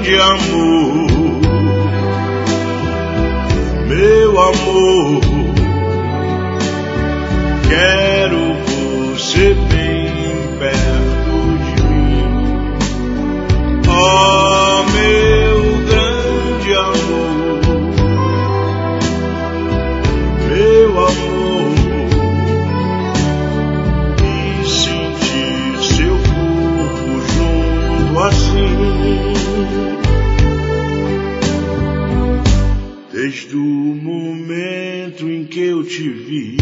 grande amor, meu amor, quero você bem perto de mim. Oh, meu grande amor, meu amor, e sentir seu corpo junto assim. Desde o momento em que eu te vi,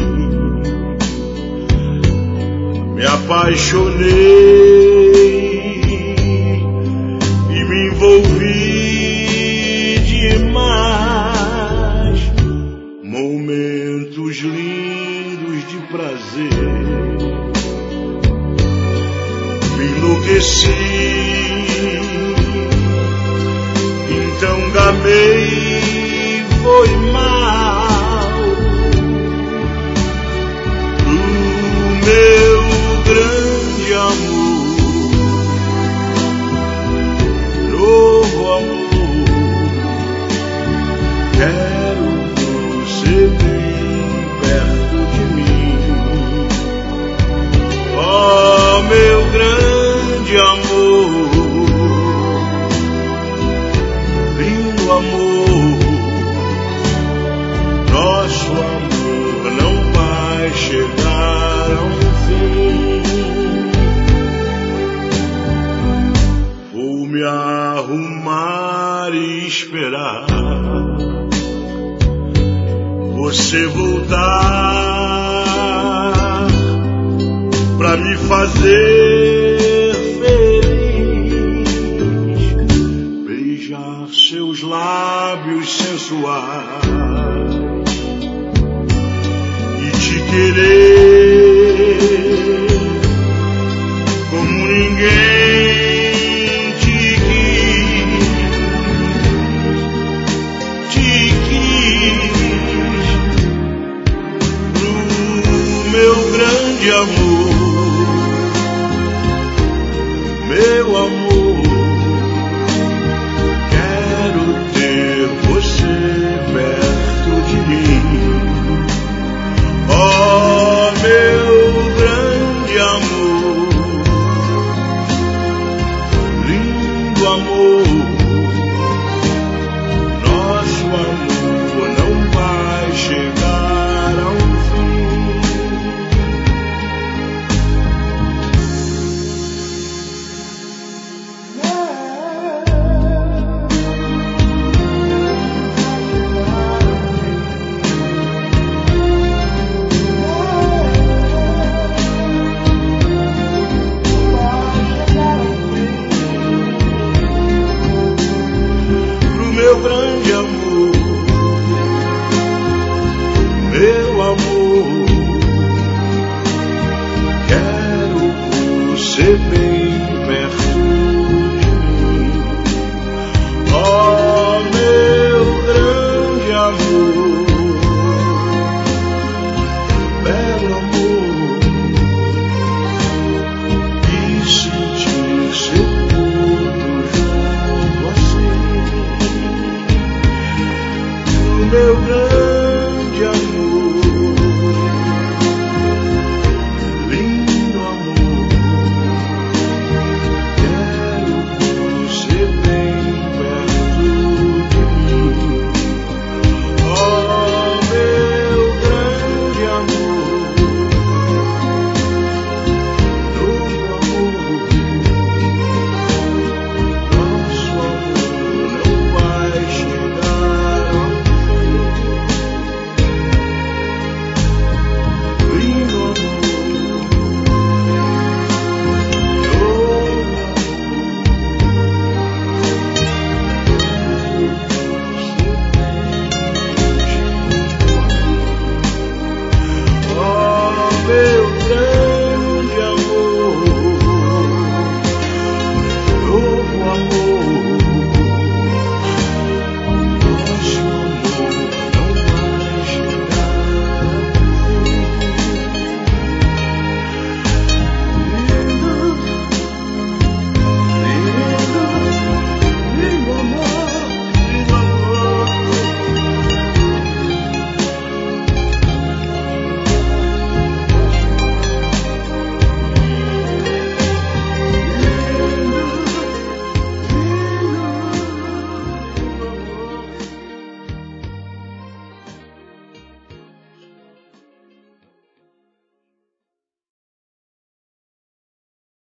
me apaixonei e me envolvi demais. Momentos lindos de prazer, me enlouqueci, então gamei. Foi mal o meu grande amor, novo amor, quero você bem perto de mim. Oh, meu grande amor, lindo amor, nosso amor não vai chegar a um fim. Vou me arrumar e esperar você voltar pra me fazer feliz, beijar seus lábios sensuais, querer como ninguém te quis, pro meu grande amor, meu amor, quero ter você perto de mim. Oh, meu grande amor, lindo amor, nosso amor não vai chegar a um fim. Meu grande amor, meu amor, quero você bem